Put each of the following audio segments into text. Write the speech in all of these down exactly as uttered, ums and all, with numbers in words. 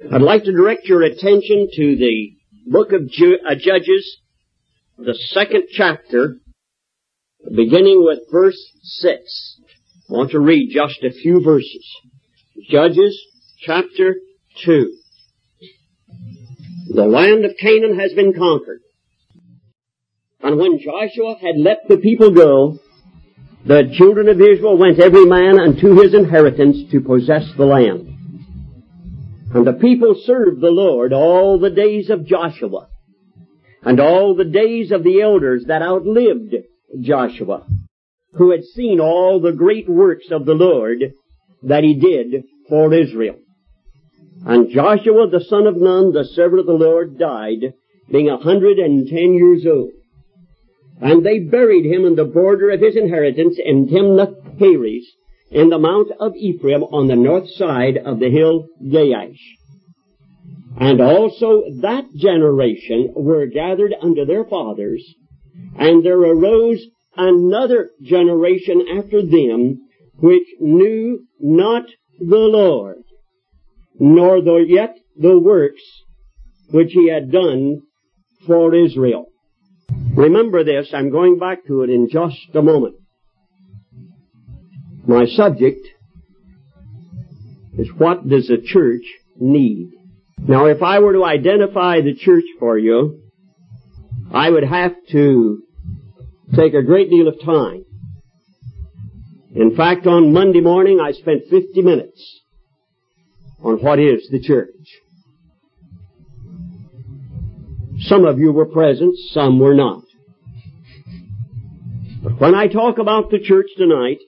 I'd like to direct your attention to the book of Ju- uh, Judges, the second chapter, beginning with verse six. I want to read just a few verses. Judges chapter two. The land of Canaan has been conquered. And when Joshua had let the people go, the children of Israel went every man unto his inheritance to possess the land. And the people served the Lord all the days of Joshua, and all the days of the elders that outlived Joshua, who had seen all the great works of the Lord that he did for Israel. And Joshua the son of Nun, the servant of the Lord, died, being a hundred and ten years old. And they buried him in the border of his inheritance in Timnath-Heres, in the mount of Ephraim on the north side of the hill Gaash. And also that generation were gathered unto their fathers, and there arose another generation after them, which knew not the Lord, nor the, yet the works which he had done for Israel. Remember this, I'm going back to it in just a moment. My subject is, what does the church need? Now, if I were to identify the church for you, I would have to take a great deal of time. In fact, on Monday morning, I spent fifty minutes on what is the church. Some of you were present, some were not. But when I talk about the church tonight,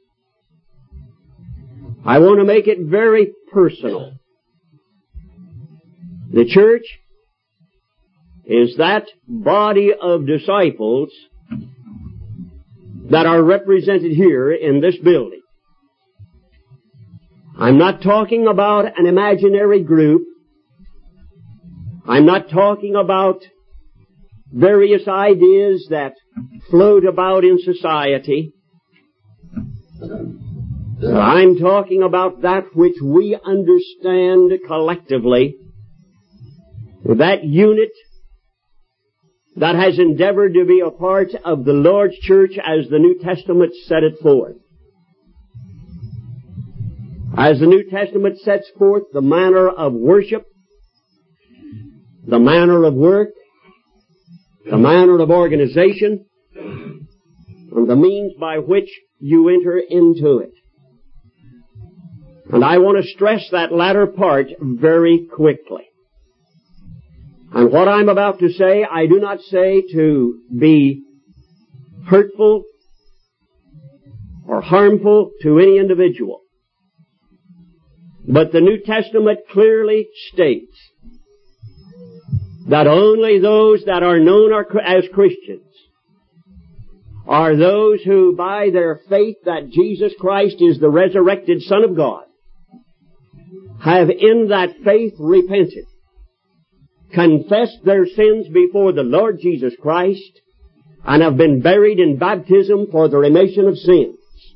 I want to make it very personal. The church is that body of disciples that are represented here in this building. I'm not talking about an imaginary group. I'm not talking about various ideas that float about in society. I'm talking about that which we understand collectively, that unit that has endeavored to be a part of the Lord's church as the New Testament set it forth. As the New Testament sets forth the manner of worship, the manner of work, the manner of organization, and the means by which you enter into it. And I want to stress that latter part very quickly. And what I'm about to say, I do not say to be hurtful or harmful to any individual. But the New Testament clearly states that only those that are known as Christians are those who, by their faith that Jesus Christ is the resurrected Son of God, have in that faith repented, confessed their sins before the Lord Jesus Christ, and have been buried in baptism for the remission of sins.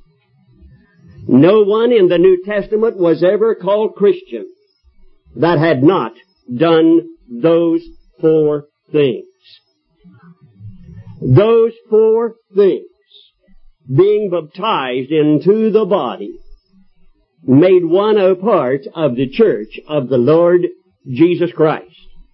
No one in the New Testament was ever called Christian that had not done those four things. Those four things, being baptized into the body, made one a part of the church of the Lord Jesus Christ.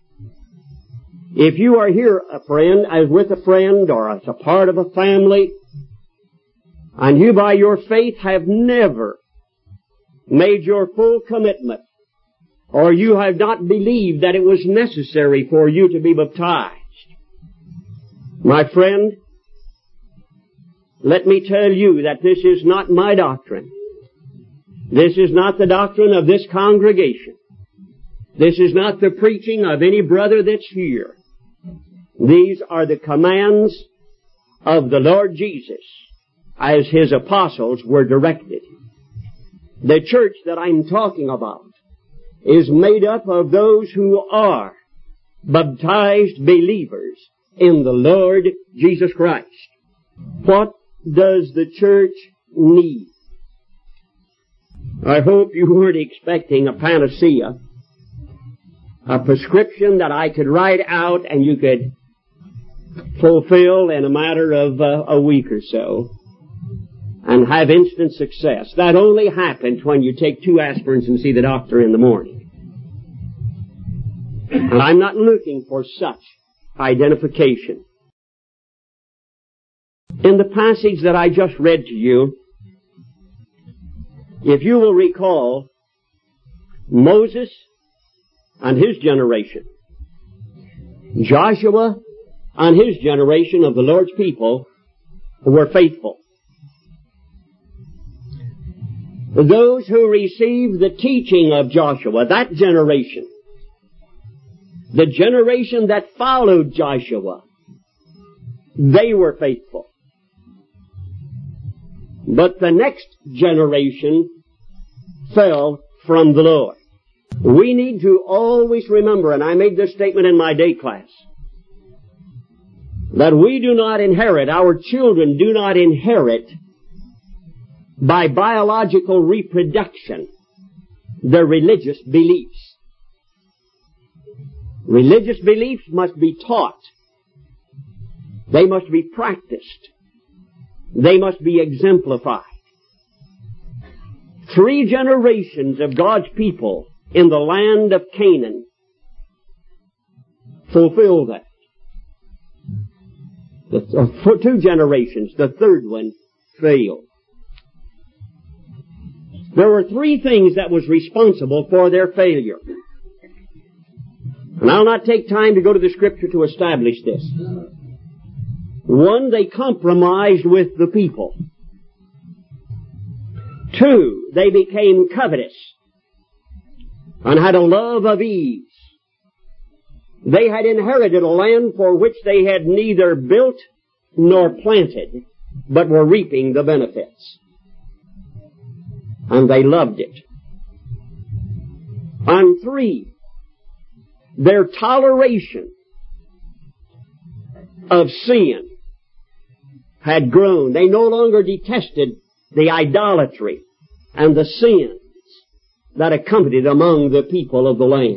If you are here, a friend, as with a friend or as a part of a family, and you by your faith have never made your full commitment, or you have not believed that it was necessary for you to be baptized, my friend, let me tell you that this is not my doctrine. This is not the doctrine of this congregation. This is not the preaching of any brother that's here. These are the commands of the Lord Jesus as His apostles were directed. The church that I'm talking about is made up of those who are baptized believers in the Lord Jesus Christ. What does the church need? I hope you weren't expecting a panacea a prescription that I could write out and you could fulfill in a matter of uh, a week or so and have instant success. That only happens when you take two aspirins and see the doctor in the morning. And I'm not looking for such identification. In the passage that I just read to you, if you will recall, Moses and his generation, Joshua and his generation of the Lord's people were faithful. Those who received the teaching of Joshua, that generation, the generation that followed Joshua, they were faithful. But the next generation fell from the Lord. We need to always remember, and I made this statement in my day class, that we do not inherit, our children do not inherit by biological reproduction their religious beliefs. Religious beliefs must be taught. They must be practiced. They must be exemplified. Three generations of God's people in the land of Canaan fulfilled that. The, for two generations, the third one failed. There were three things that was responsible for their failure. And I'll not take time to go to the Scripture to establish this. One, they compromised with the people. Two, they became covetous and had a love of ease. They had inherited a land for which they had neither built nor planted, but were reaping the benefits. And they loved it. And three, their toleration of sin had grown. They no longer detested the idolatry and the sins that accompanied among the people of the land.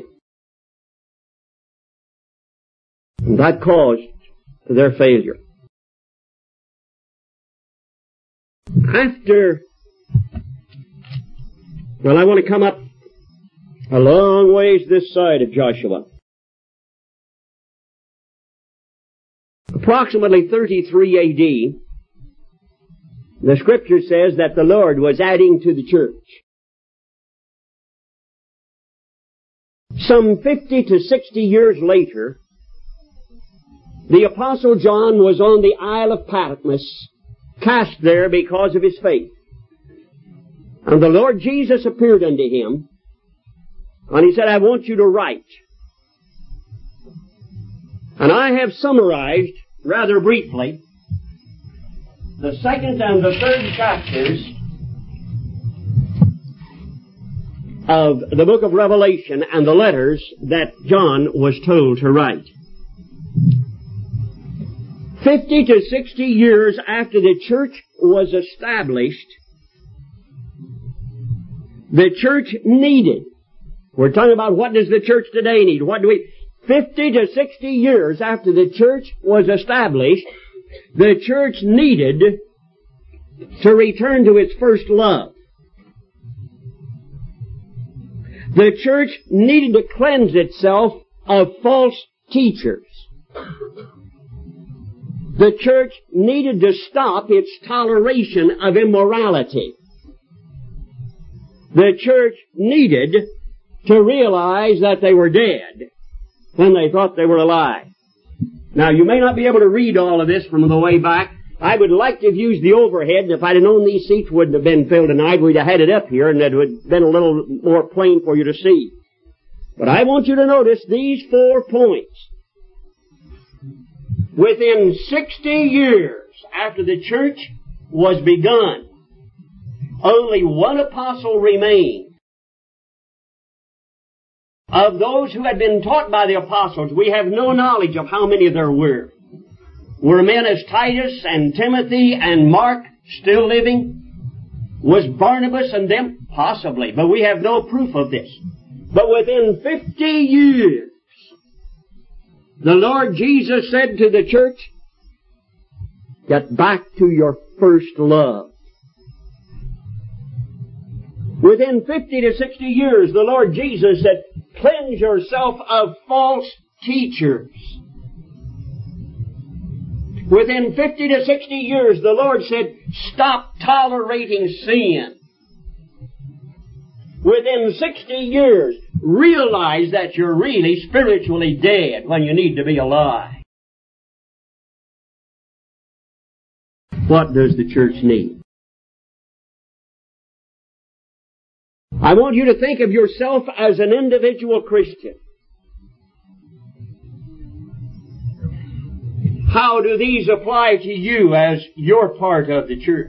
And that caused their failure. After, well, I want to come up a long ways this side of Joshua. Approximately thirty-three A D, the Scripture says that the Lord was adding to the church. Some fifty to sixty years later, the Apostle John was on the Isle of Patmos, cast there because of his faith. And the Lord Jesus appeared unto him, and he said, I want you to write. And I have summarized, rather briefly, the second and the third chapters of the book of Revelation and the letters that John was told to write. Fifty to sixty years after the church was established, the church needed, we're talking about what does the church today need? What do we, fifty to sixty years after the church was established, the church needed to return to its first love. The church needed to cleanse itself of false teachers. The church needed to stop its toleration of immorality. The church needed to realize that they were dead when they thought they were alive. Now, you may not be able to read all of this from the way back. I would like to have used the overhead, and if I'd have known these seats wouldn't have been filled tonight, we'd have had it up here, and it would have been a little more plain for you to see. But I want you to notice these four points. Within sixty years after the church was begun, only one apostle remained. Of those who had been taught by the apostles, we have no knowledge of how many there were. Were men as Titus and Timothy and Mark still living? Was Barnabas and them? Possibly, but we have no proof of this. But within fifty years, the Lord Jesus said to the church, get back to your first love. Within fifty to sixty years, the Lord Jesus said, cleanse yourself of false teachers. Within fifty to sixty years, the Lord said, stop tolerating sin. Within sixty years, realize that you're really spiritually dead when you need to be alive. What does the church need? I want you to think of yourself as an individual Christian. How do these apply to you as your part of the church?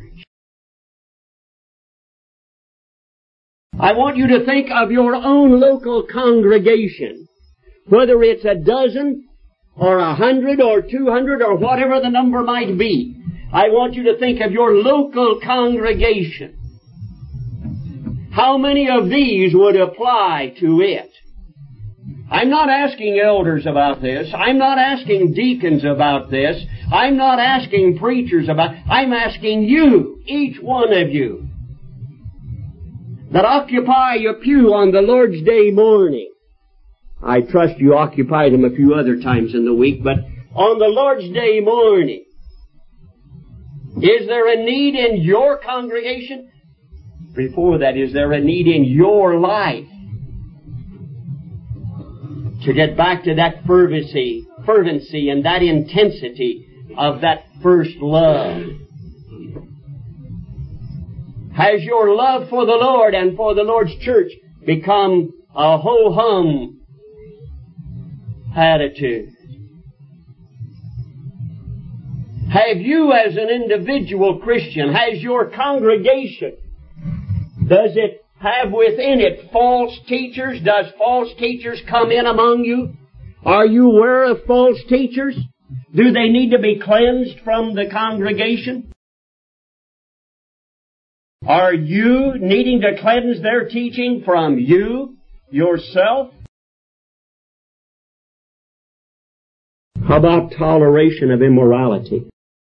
I want you to think of your own local congregation, whether it's a dozen or a hundred or two hundred or whatever the number might be. I want you to think of your local congregation. How many of these would apply to it? I'm not asking elders about this. I'm not asking deacons about this. I'm not asking preachers about it. I'm asking you, each one of you, that occupy your pew on the Lord's Day morning. I trust you occupied them a few other times in the week, but on the Lord's Day morning, is there a need in your congregation? Before that, is there a need in your life to get back to that fervency, fervency and that intensity of that first love? Has your love for the Lord and for the Lord's church become a ho-hum attitude? Have you as an individual Christian, has your congregation, does it have within it false teachers? Does false teachers come in among you? Are you aware of false teachers? Do they need to be cleansed from the congregation? Are you needing to cleanse their teaching from you, yourself? How about toleration of immorality?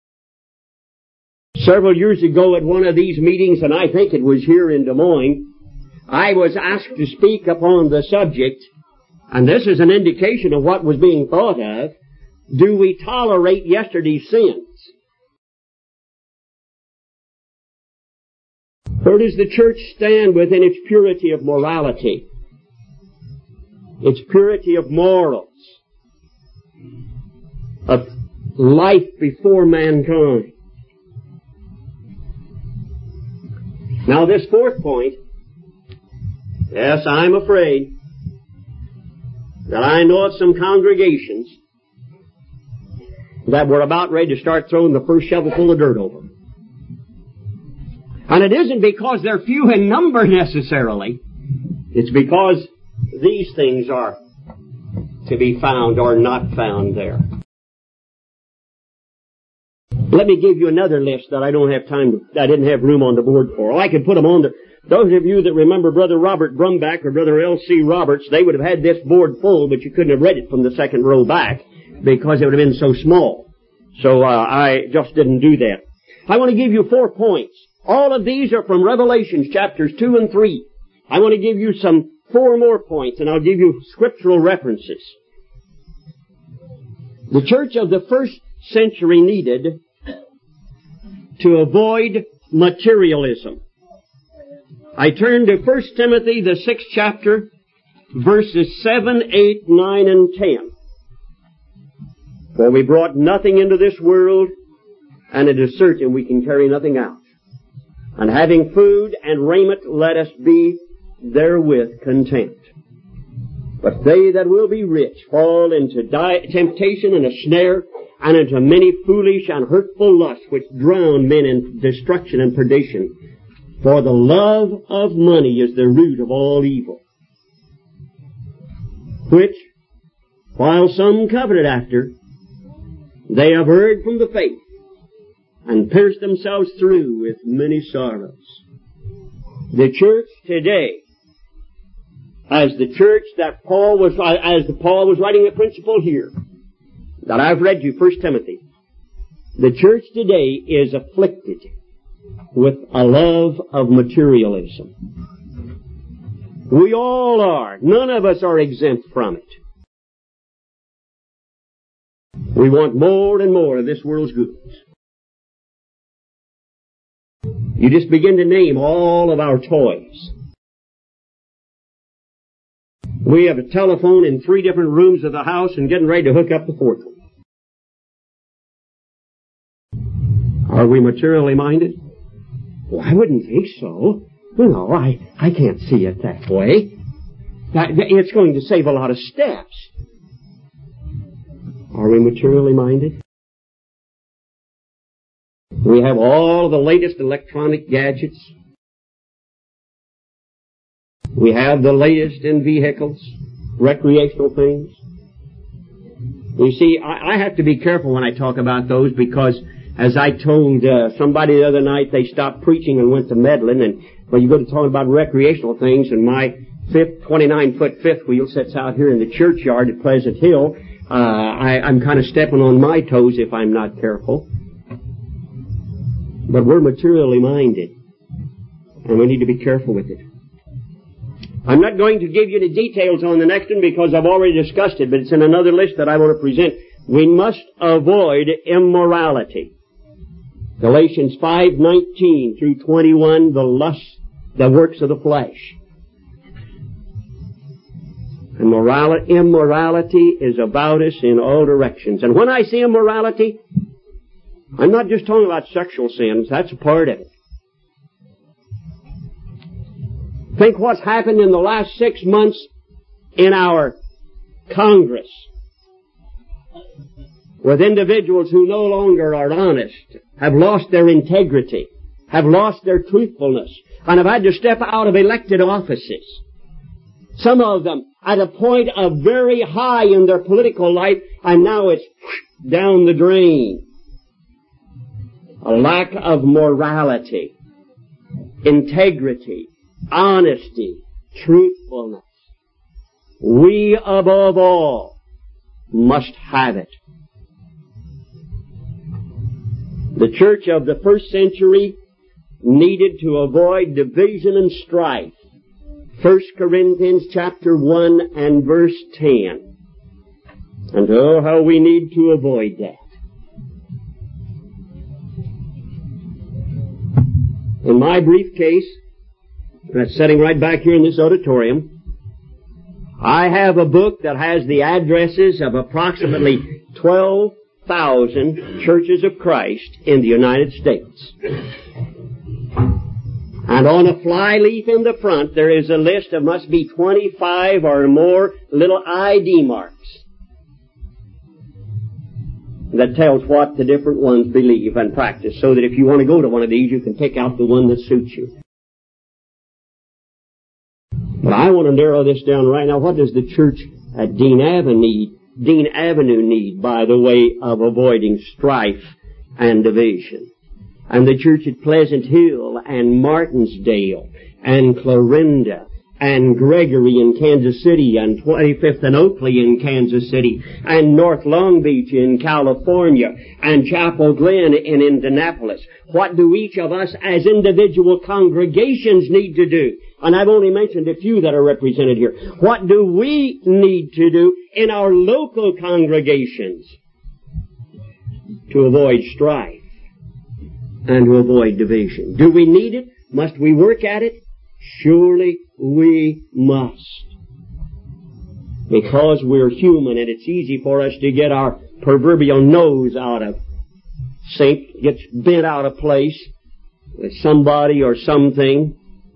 Several years ago at one of these meetings, and I think it was here in Des Moines, I was asked to speak upon the subject, and this is an indication of what was being thought of. Do we tolerate yesterday's sins? Where does the church stand within its purity of morality? Its purity of morals? Of life before mankind? Now this fourth point, yes, I'm afraid that I know of some congregations that were about ready to start throwing the first shovelful of dirt over. And it isn't because they're few in number necessarily. It's because these things are to be found or not found there. Let me give you another list that I don't have time to, I didn't have room on the board for. Oh, I could put them on there. Those of you that remember Brother Robert Brumback or Brother L C Roberts, they would have had this board full, but you couldn't have read it from the second row back because it would have been so small. So uh, I just didn't do that. I want to give you four points. All of these are from Revelations chapters two and three. I want to give you some four more points, and I'll give you scriptural references. The church of the first century needed to avoid materialism. I turn to First Timothy, the sixth chapter, verses seven, eight, nine, and ten. For we brought nothing into this world, and it is certain we can carry nothing out. And having food and raiment, let us be therewith content. But they that will be rich fall into di- temptation and a snare, and into many foolish and hurtful lusts, which drown men in destruction and perdition. For the love of money is the root of all evil, which, while some coveted after, they have erred from the faith, and pierced themselves through with many sorrows. The church today as the church that Paul was, as Paul was writing the principle here, that I've read you, First Timothy, the church today is afflicted with a love of materialism. We all are. None of us are exempt from it. We want more and more of this world's goods. You just begin to name all of our toys. We have a telephone in three different rooms of the house and getting ready to hook up the fourth one. Are we materially minded? Well, I wouldn't think so. No, I, I can't see it that way. That, it's going to save a lot of steps. Are we materially minded? We have all the latest electronic gadgets. We have the latest in vehicles, recreational things. You see, I, I have to be careful when I talk about those because, as I told uh, somebody the other night, they stopped preaching and went to meddling. And when you go to talk about recreational things, and my fifth, twenty-nine foot fifth wheel sits out here in the churchyard at Pleasant Hill, uh, I, I'm kind of stepping on my toes if I'm not careful. But we're materially minded, and we need to be careful with it. I'm not going to give you the details on the next one because I've already discussed it, but it's in another list that I want to present. We must avoid immorality. Galatians five nineteen through twenty-one, the lust, the works of the flesh. And morality, immorality is about us in all directions. And when I say immorality, I'm not just talking about sexual sins. That's a part of it. Think what's happened in the last six months in our Congress with individuals who no longer are honest, have lost their integrity, have lost their truthfulness, and have had to step out of elected offices. Some of them at a point of very high in their political life, and now it's down the drain. A lack of morality, integrity, honesty, truthfulness. We, above all, must have it. The church of the first century needed to avoid division and strife. First Corinthians chapter one and verse ten. And oh, how we need to avoid that. In my briefcase, that's sitting right back here in this auditorium, I have a book that has the addresses of approximately twelve thousand churches of Christ in the United States. And on a flyleaf in the front, there is a list of must be twenty-five or more little I D marks that tells what the different ones believe and practice, so that if you want to go to one of these, you can pick out the one that suits you. But I want to narrow this down right now. What does the church at Dean Avenue need, Dean Avenue need by the way of avoiding strife and division? And the church at Pleasant Hill and Martinsdale and Clarinda and Gregory in Kansas City and twenty-fifth and Oakley in Kansas City and North Long Beach in California and Chapel Glen in Indianapolis. What do each of us as individual congregations need to do? And I've only mentioned a few that are represented here. What do we need to do in our local congregations to avoid strife and to avoid division? Do we need it? Must we work at it? Surely we must. Because we're human and it's easy for us to get our proverbial nose out of sync, gets bent out of place with somebody or something,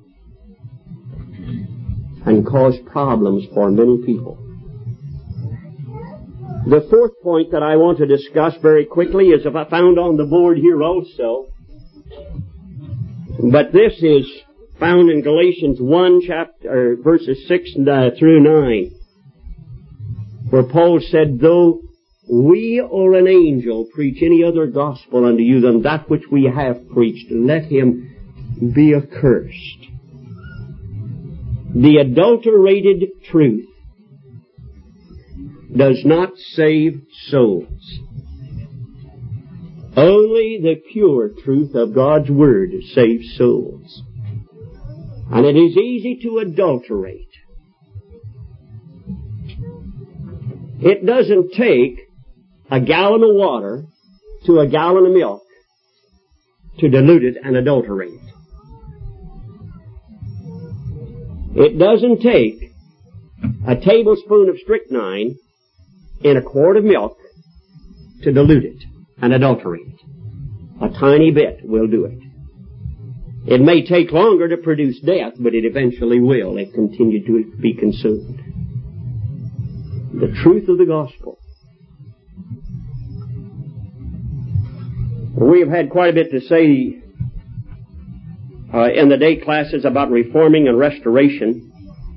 and cause problems for many people. The fourth point that I want to discuss very quickly is found on the board here also. But this is found in Galatians one, chapter, verses six uh, through nine, where Paul said, though we or an angel preach any other gospel unto you than that which we have preached, let him be accursed. The adulterated truth does not save souls. Only the pure truth of God's Word saves souls. And it is easy to adulterate. It doesn't take a gallon of water to a gallon of milk to dilute it and adulterate it. It doesn't take a tablespoon of strychnine in a quart of milk to dilute it and adulterate it. A tiny bit will do it. It may take longer to produce death, but it eventually will if continued to be consumed. The truth of the gospel. We have had quite a bit to say uh, in the day classes about reforming and restoration.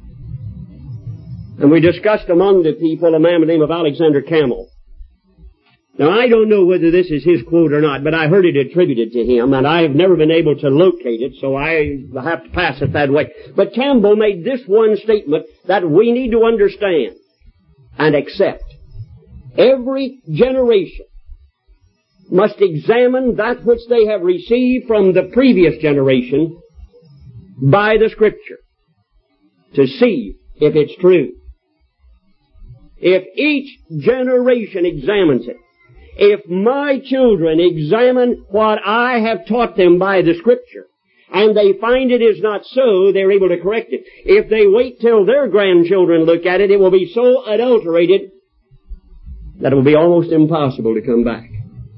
And we discussed among the people a man by the name of Alexander Campbell. Now, I don't know whether this is his quote or not, but I heard it attributed to him, and I have never been able to locate it, so I have to pass it that way. But Campbell made this one statement that we need to understand and accept. Every generation must examine that which they have received from the previous generation by the Scripture to see if it's true. If each generation examines it, if my children examine what I have taught them by the Scripture, and they find it is not so, they're able to correct it. If they wait till their grandchildren look at it, it will be so adulterated that it will be almost impossible to come back.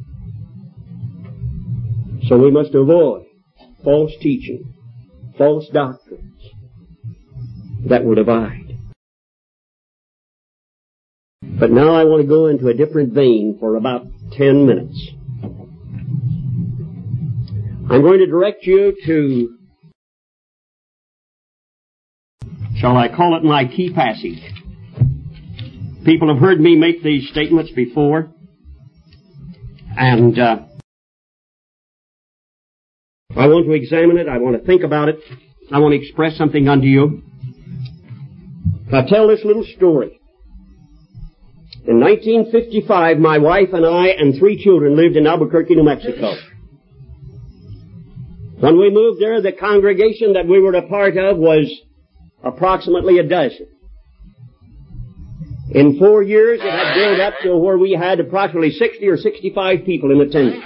So we must avoid false teaching, false doctrines that will divide. But now I want to go into a different vein for about ten minutes. I'm going to direct you to, shall I call it my key passage? People have heard me make these statements before, and uh, I want to examine it, I want to think about it, I want to express something unto you. I'll tell this little story. In nineteen fifty-five, my wife and I and three children lived in Albuquerque, New Mexico. When we moved there, the congregation that we were a part of was approximately a dozen. In four years, it had built up to where we had approximately sixty or sixty-five people in attendance.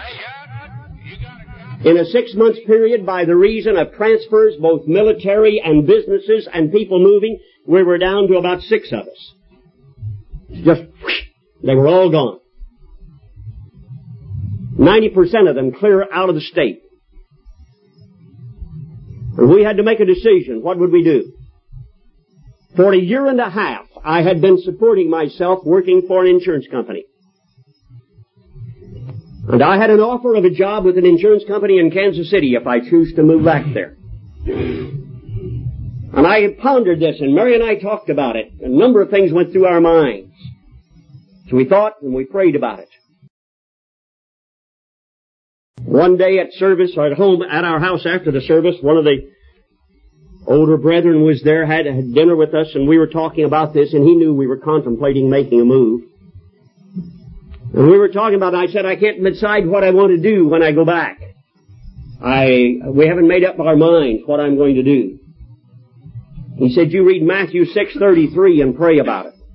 In a six-month period, by the reason of transfers, both military and businesses and people moving, we were down to about six of us. Just, whoosh, they were all gone. Ninety percent of them clear out of the state. And we had to make a decision. What would we do? For a year and a half, I had been supporting myself working for an insurance company. And I had an offer of a job with an insurance company in Kansas City if I choose to move back there. And I pondered this, and Mary and I talked about it. A number of things went through our minds. So we thought and we prayed about it. One day at service, or at home, at our house after the service, one of the older brethren was there, had, had dinner with us, and we were talking about this, and he knew we were contemplating making a move. And we were talking about it, and I said, I can't decide what I want to do when I go back. I, we haven't made up our minds what I'm going to do. He said, you read Matthew six thirty-three and pray about it.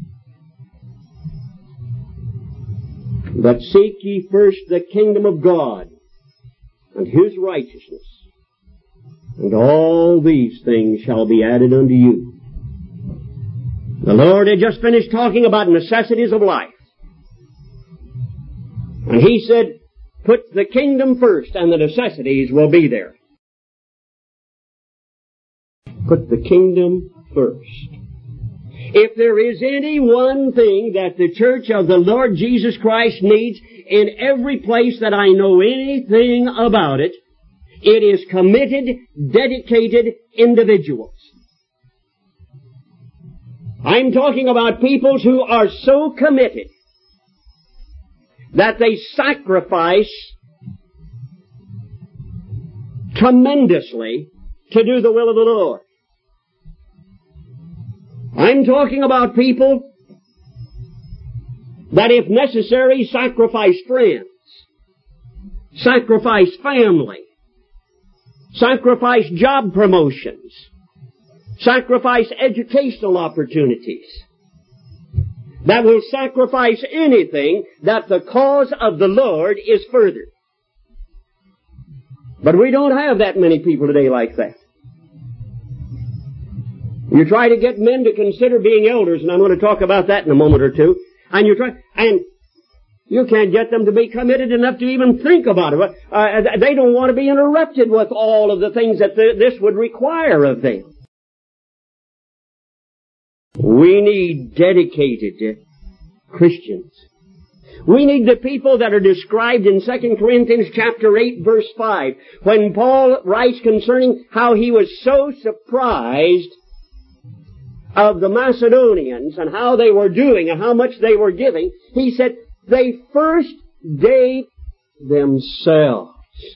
But seek ye first the kingdom of God and His righteousness, and all these things shall be added unto you. The Lord had just finished talking about necessities of life. And He said, put the kingdom first and the necessities will be there. Put the kingdom first. If there is any one thing that the church of the Lord Jesus Christ needs in every place that I know anything about it, it is committed, dedicated individuals. I'm talking about peoples who are so committed that they sacrifice tremendously to do the will of the Lord. I'm talking about people that, if necessary, sacrifice friends, sacrifice family, sacrifice job promotions, sacrifice educational opportunities, that will sacrifice anything that the cause of the Lord is furthered. But we don't have that many people today like that. You try to get men to consider being elders, and I'm going to talk about that in a moment or two, and you try, and you can't get them to be committed enough to even think about it. Uh, they don't want to be interrupted with all of the things that th- this would require of them. We need dedicated Christians. We need the people that are described in Second Corinthians chapter eight verse five, when Paul writes concerning how he was so surprised of the Macedonians and how they were doing and how much they were giving. He said, they first gave themselves.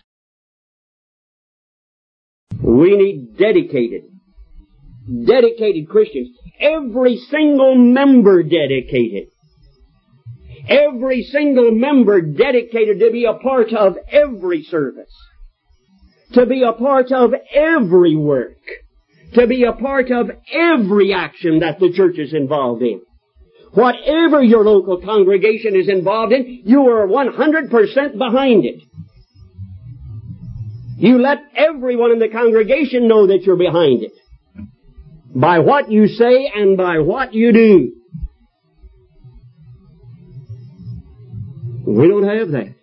We need dedicated, dedicated Christians. Every single member dedicated. Every single member dedicated to be a part of every service. To be a part of every work. To be a part of every action that the church is involved in. Whatever your local congregation is involved in, you are one hundred percent behind it. You let everyone in the congregation know that you're behind it. By what you say and by what you do. We don't have that.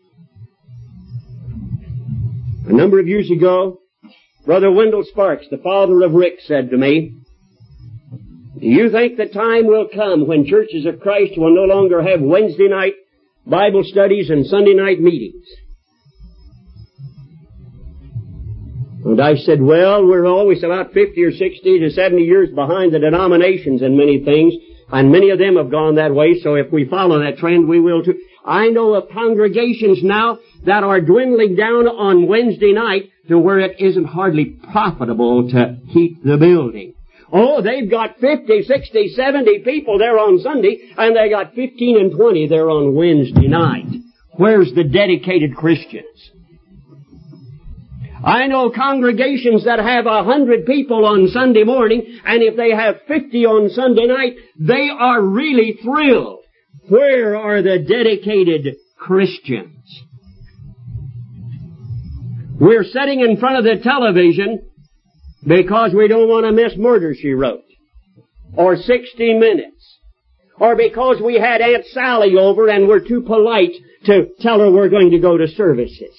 A number of years ago, Brother Wendell Sparks, the father of Rick, said to me, do you think the time will come when churches of Christ will no longer have Wednesday night Bible studies and Sunday night meetings? And I said, well, we're always about fifty or sixty to seventy years behind the denominations in many things, and many of them have gone that way, so if we follow that trend, we will too. I know of congregations now that are dwindling down on Wednesday night to where it isn't hardly profitable to heat the building. Oh, they've got fifty, sixty, seventy people there on Sunday, and they got fifteen and twenty there on Wednesday night. Where's the dedicated Christians? I know congregations that have a hundred people on Sunday morning, and if they have fifty on Sunday night, they are really thrilled. Where are the dedicated Christians? We're sitting in front of the television because we don't want to miss Murder, She Wrote, or sixty minutes, or because we had Aunt Sally over and we're too polite to tell her we're going to go to services.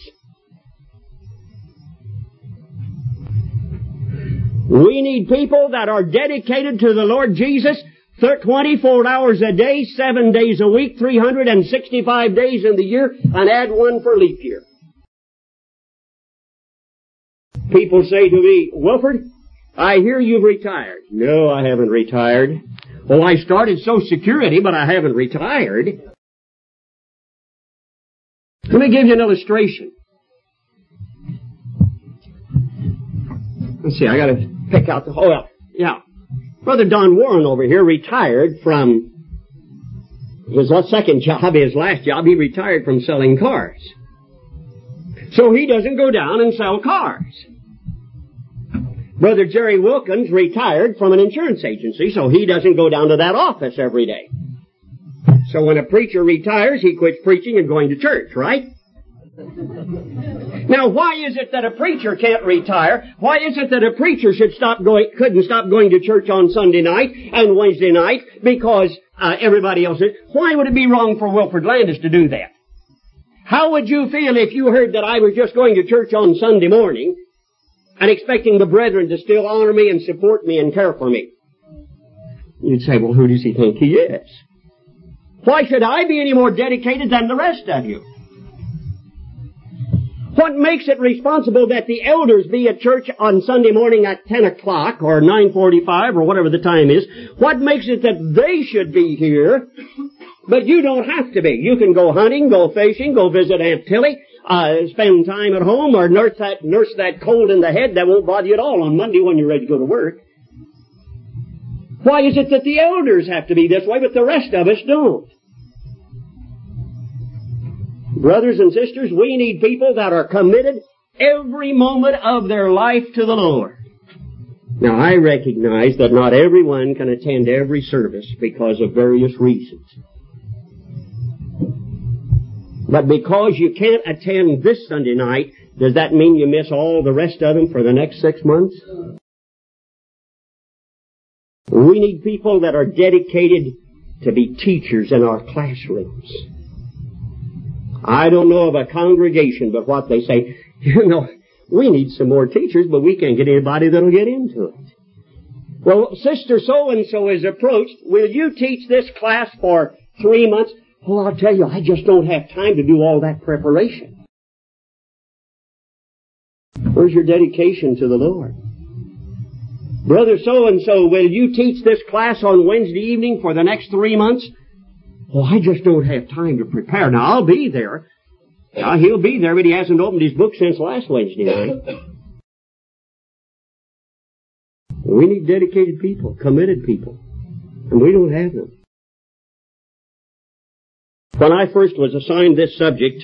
We need people that are dedicated to the Lord Jesus twenty-four hours a day, seven days a week, three hundred sixty-five days in the year, and add one for leap year. People say to me, Wilford, I hear you've retired. No, I haven't retired. Well, I started Social Security, but I haven't retired. Let me give you an illustration. Let's see, I gotta pick out the, oh, well, yeah. Brother Don Warren over here retired from his second job, his last job, he retired from selling cars. So he doesn't go down and sell cars. Brother Jerry Wilkins retired from an insurance agency, so he doesn't go down to that office every day. So when a preacher retires, he quits preaching and going to church, right? Now, why is it that a preacher can't retire? Why is it that a preacher should stop going, couldn't stop going to church on Sunday night and Wednesday night because uh, everybody else is? Why would it be wrong for Wilford Landis to do that? How would you feel if you heard that I was just going to church on Sunday morning and expecting the brethren to still honor me and support me and care for me? You'd say, well, who does he think he is? Why should I be any more dedicated than the rest of you? What makes it responsible that the elders be at church on Sunday morning at ten o'clock or nine forty-five or whatever the time is? What makes it that they should be here, but you don't have to be? You can go hunting, go fishing, go visit Aunt Tilly, uh, spend time at home, or nurse that, nurse that cold in the head that won't bother you at all on Monday when you're ready to go to work. Why is it that the elders have to be this way, but the rest of us don't? Brothers and sisters, we need people that are committed every moment of their life to the Lord. Now, I recognize that not everyone can attend every service because of various reasons. But because you can't attend this Sunday night, does that mean you miss all the rest of them for the next six months? We need people that are dedicated to be teachers in our classrooms. I don't know of a congregation, but what they say, you know, we need some more teachers, but we can't get anybody that'll get into it. Well, Sister so-and-so is approached. Will you teach this class for three months? Oh, I'll tell you, I just don't have time to do all that preparation. Where's your dedication to the Lord? Brother so-and-so, will you teach this class on Wednesday evening for the next three months? Oh, I just don't have time to prepare. Now, I'll be there. Now, he'll be there, but he hasn't opened his book since last Wednesday night. We need dedicated people, committed people, and we don't have them. When I first was assigned this subject,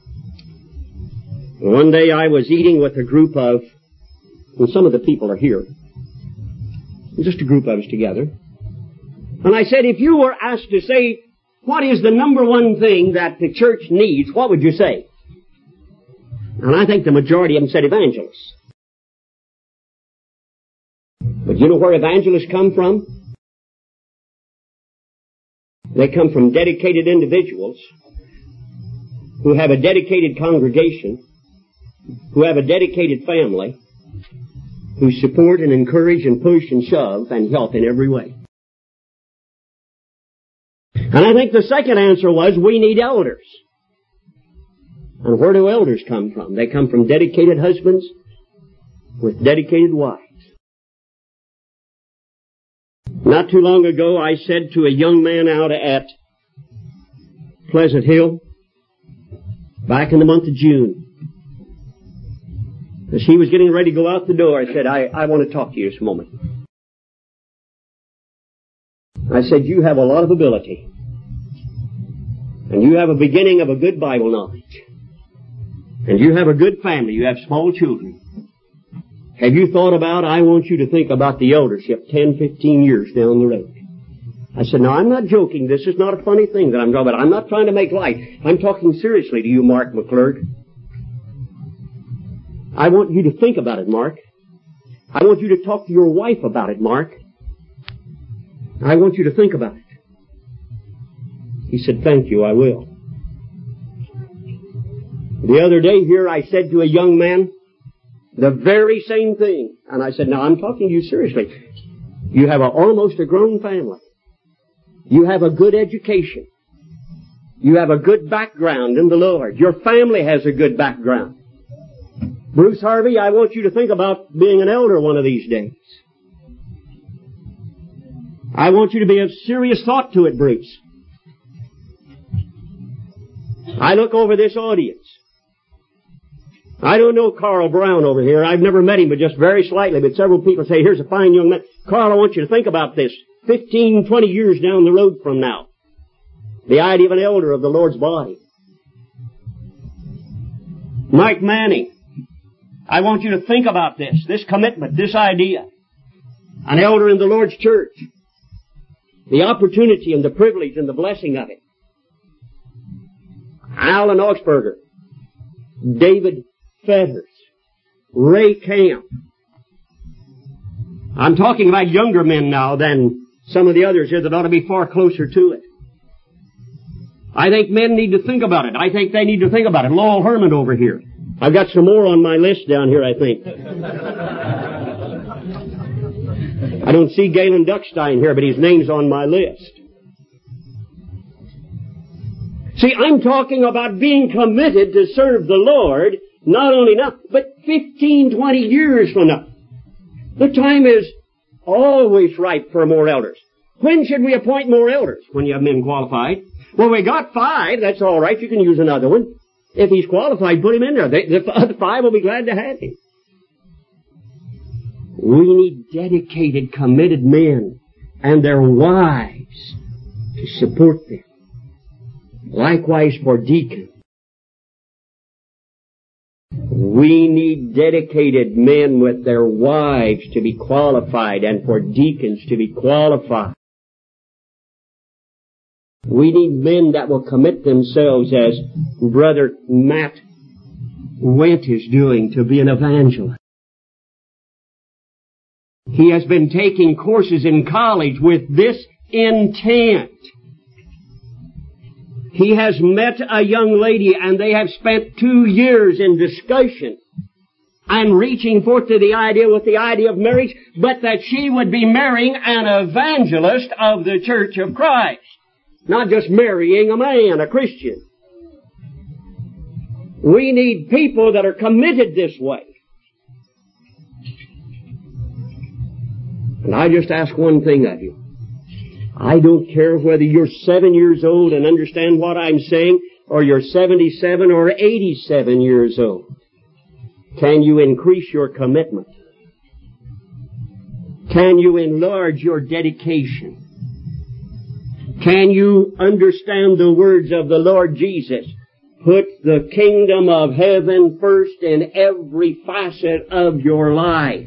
one day I was eating with a group of, and some of the people are here, just a group of us together, and I said, if you were asked to say, what is the number one thing that the church needs, what would you say? And I think the majority of them said evangelists. But you know where evangelists come from? They come from dedicated individuals who have a dedicated congregation, who have a dedicated family, who support and encourage and push and shove and help in every way. And I think the second answer was, we need elders. And where do elders come from? They come from dedicated husbands with dedicated wives. Not too long ago, I said to a young man out at Pleasant Hill, back in the month of June, as he was getting ready to go out the door, I said, I, I want to talk to you just a moment. I said, you have a lot of ability. And you have a beginning of a good Bible knowledge. And you have a good family. You have small children. Have you thought about, I want you to think about the eldership ten, fifteen years down the road. I said, no, I'm not joking. This is not a funny thing that I'm talking about. I'm not trying to make light. I'm talking seriously to you, Mark McClurg. I want you to think about it, Mark. I want you to talk to your wife about it, Mark. I want you to think about it. He said, thank you, I will. The other day here I said to a young man the very same thing. And I said, now I'm talking to you seriously. You have a, almost a grown family. You have a good education. You have a good background in the Lord. Your family has a good background. Bruce Harvey, I want you to think about being an elder one of these days. I want you to be of serious thought to it, Bruce. I look over this audience. I don't know Carl Brown over here. I've never met him, but just very slightly. But several people say, here's a fine young man. Carl, I want you to think about this. Fifteen, twenty years down the road from now. The idea of an elder of the Lord's body. Mike Manning, I want you to think about this. This commitment, this idea. An elder in the Lord's church. The opportunity and the privilege and the blessing of it. Alan Augsburger, David Fetters, Ray Camp. I'm talking about younger men now than some of the others here that ought to be far closer to it. I think men need to think about it. I think they need to think about it. Lowell Herman over here. I've got some more on my list down here, I think. I don't see Galen Duckstein here, but his name's on my list. See, I'm talking about being committed to serve the Lord, not only now, but fifteen, twenty years from now. The time is always ripe for more elders. When should we appoint more elders? When you have men qualified. Well, we got five. That's all right. You can use another one. If he's qualified, put him in there. They, the other five will be glad to have him. We need dedicated, committed men and their wives to support them. Likewise for deacons. We need dedicated men with their wives to be qualified and for deacons to be qualified. We need men that will commit themselves as Brother Matt Went is doing to be an evangelist. He has been taking courses in college with this intent. He has met a young lady and they have spent two years in discussion and reaching forth to the idea with the idea of marriage, but that she would be marrying an evangelist of the Church of Christ. Not just marrying a man, a Christian. We need people that are committed this way. And I just ask one thing of you. I don't care whether you're seven years old and understand what I'm saying, or you're seventy-seven or eighty-seven years old. Can you increase your commitment? Can you enlarge your dedication? Can you understand the words of the Lord Jesus? Put the kingdom of heaven first in every facet of your life.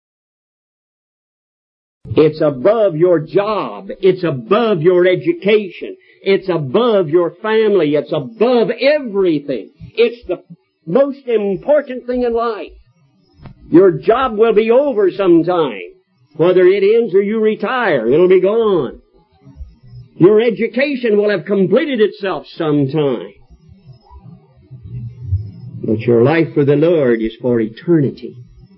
It's above your job. It's above your education. It's above your family. It's above everything. It's the most important thing in life. Your job will be over sometime. Whether it ends or you retire, it'll be gone. Your education will have completed itself sometime. But your life for the Lord is for eternity.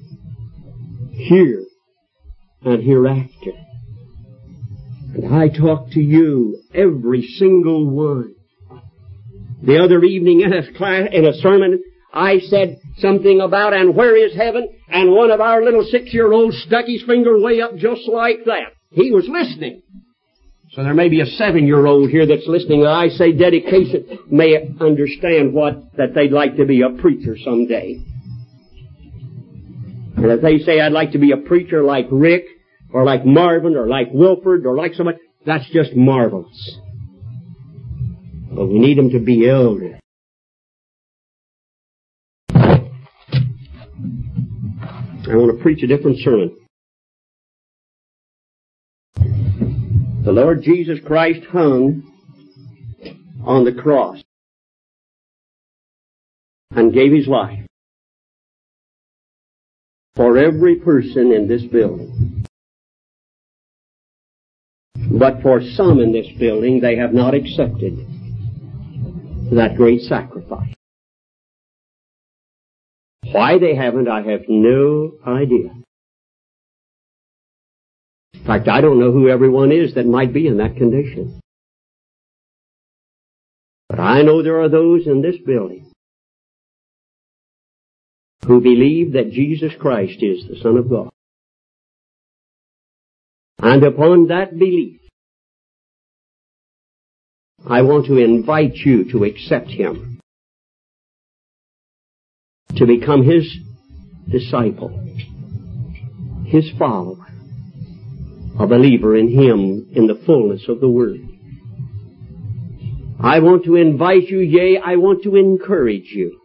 Here and hereafter. And I talk to you, every single one. The other evening in a class, in a sermon, I said something about, and where is heaven? And one of our little six-year-olds stuck his finger way up just like that. He was listening. So there may be a seven-year-old here that's listening. I say dedication may understand what, that they'd like to be a preacher someday. And if they say, I'd like to be a preacher like Rick, or like Marvin, or like Wilford, or like somebody, that's just marvelous. But we need them to be elders. I want to preach a different sermon. The Lord Jesus Christ hung on the cross and gave His life for every person in this building. But for some in this building, they have not accepted that great sacrifice. Why they haven't, I have no idea. In fact, I don't know who everyone is that might be in that condition. But I know there are those in this building who believe that Jesus Christ is the Son of God. And upon that belief, I want to invite you to accept Him, to become His disciple, His follower, a believer in Him in the fullness of the Word. I want to invite you, yea, I want to encourage you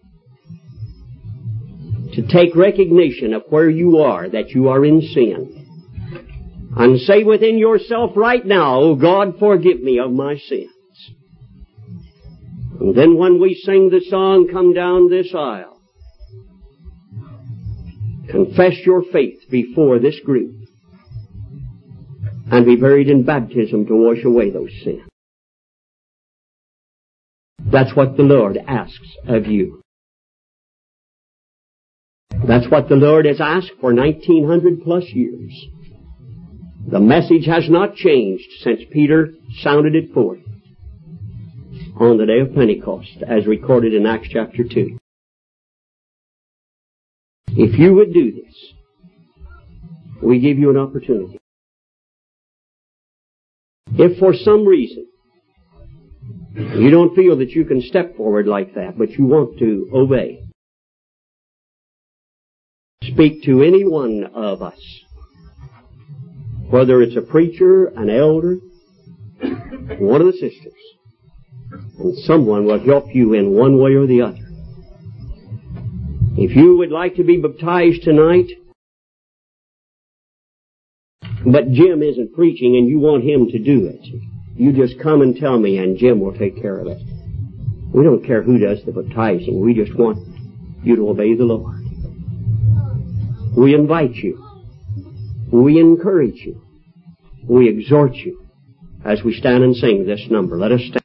to take recognition of where you are, that you are in sin, and say within yourself right now, "Oh God, forgive me of my sins." And then when we sing the song, "Come Down This Aisle," confess your faith before this group and be buried in baptism to wash away those sins. That's what the Lord asks of you. That's what the Lord has asked for nineteen hundred plus years. The message has not changed since Peter sounded it forth on the day of Pentecost, as recorded in Acts chapter two. If you would do this, we give you an opportunity. If for some reason you don't feel that you can step forward like that, but you want to obey, speak to any one of us whether it's a preacher, an elder, one of the sisters, and someone will help you in one way or the other. If you would like to be baptized tonight, but Jim isn't preaching and you want him to do it, you just come and tell me and Jim will take care of it. We don't care who does the baptizing. We just want you to obey the Lord. We invite you. We encourage you. We exhort you as we stand and sing this number. Let us stand.